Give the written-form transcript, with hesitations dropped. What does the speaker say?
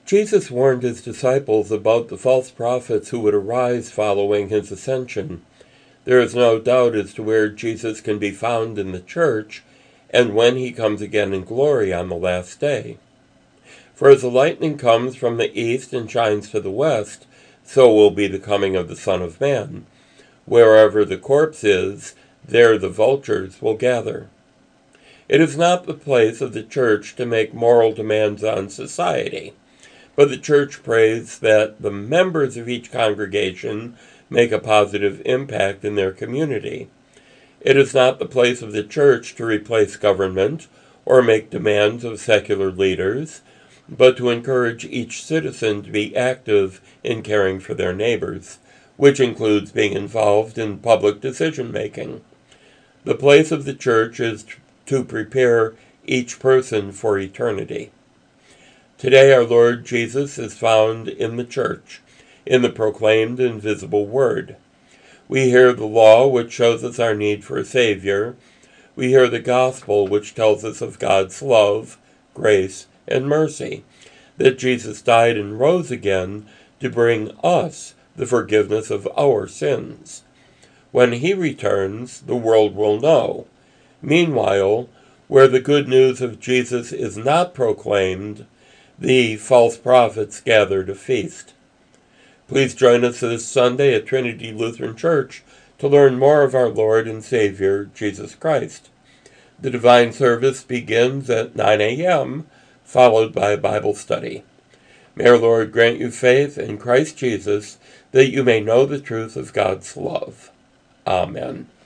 Jesus warned his disciples about the false prophets who would arise following his ascension. There is no doubt as to where Jesus can be found in the church and when he comes again in glory on the last day. For as the lightning comes from the east and shines to the west, so will be the coming of the Son of Man. Wherever the corpse is, there the vultures will gather. It is not the place of the church to make moral demands on society, but the church prays that the members of each congregation make a positive impact in their community. It is not the place of the church to replace government or make demands of secular leaders, but to encourage each citizen to be active in caring for their neighbors, which includes being involved in public decision-making. The place of the church is to prepare each person for eternity. Today our Lord Jesus is found in the church, in the proclaimed and visible word. We hear the law, which shows us our need for a Savior. We hear the gospel, which tells us of God's love, grace, and mercy, that Jesus died and rose again to bring us the forgiveness of our sins. When he returns, the world will know. Meanwhile, where the good news of Jesus is not proclaimed, the false prophets gather to feast. Please join us this Sunday at Trinity Lutheran Church to learn more of our Lord and Savior, Jesus Christ. The divine service begins at 9 a.m., followed by a Bible study. May our Lord grant you faith in Christ Jesus, that you may know the truth of God's love. Amen.